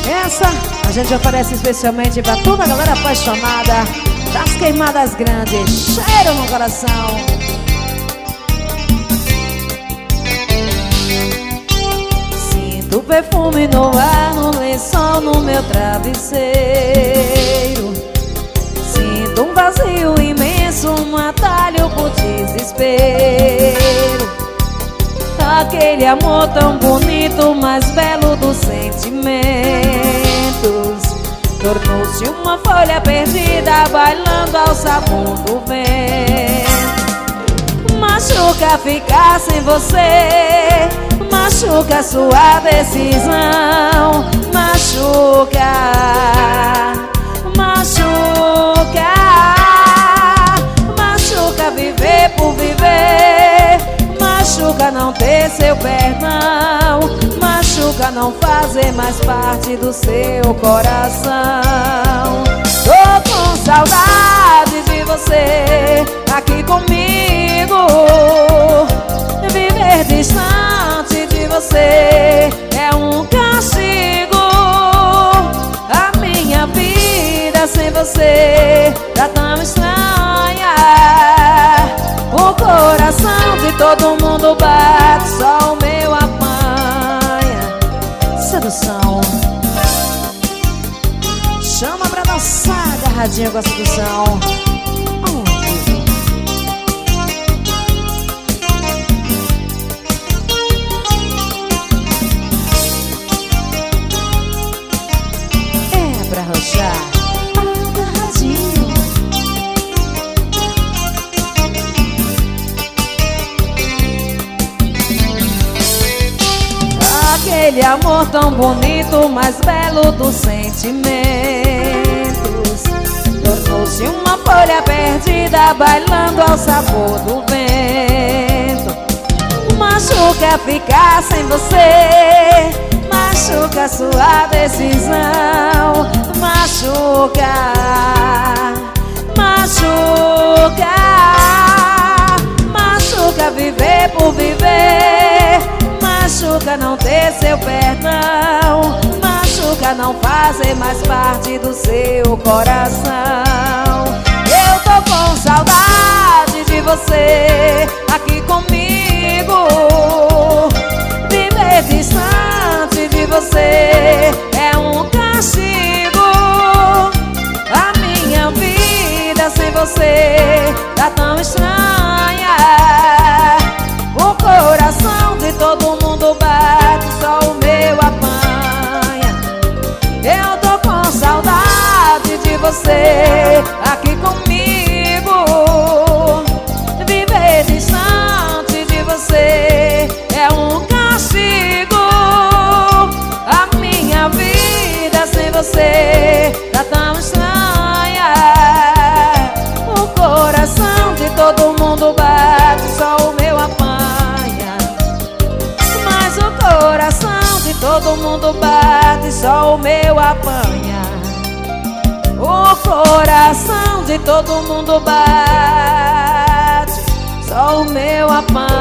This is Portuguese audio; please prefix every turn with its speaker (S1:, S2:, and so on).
S1: Essa a gente oferece especialmente pra toda a galera apaixonada das queimadas grandes. Cheiro no coração. Sinto perfume no ar, no lençol, no meu travesseiro. Sinto um vazio imenso, um atalho por desespero. Aquele amor tão bonito, mais belo dos sentimentos, tornou-se uma folha perdida, bailando ao sabor do vento. Machuca ficar sem você, machuca sua decisão. Machuca, machuca, machuca viver por viver. Machuca não ter seu perdão, machuca não fazer mais parte do seu coração. Tô com saudade de você aqui comigo. Viver distante de você é um castigo. A minha vida sem você tá tão estranha. O coração de todo mundo bate, só o meu apanha. Sedução. Chama pra dançar, agarradinha com a sedução. É pra arrochar. Aquele amor tão bonito, mais belo dos sentimentos, tornou-se uma folha perdida, bailando ao sabor do vento. Machuca ficar sem você, machuca sua decisão. Machuca, machuca, machuca viver por viver. Machuca não ter seu perdão, machuca não fazer mais parte do seu coração. Eu tô com saudade de você aqui comigo. Viver distante de você é um castigo. A minha vida sem você tá tão estranha. O coração de todo mundo bate, só o meu apanha. Eu tô com saudade de você aqui comigo. Viver distante de você é um castigo. A minha vida sem você tá tão estranha. O coração de todo mundo bate, só o meu apanha. Coração de todo mundo bate, só o meu apanha. O coração de todo mundo bate, só o meu apanha.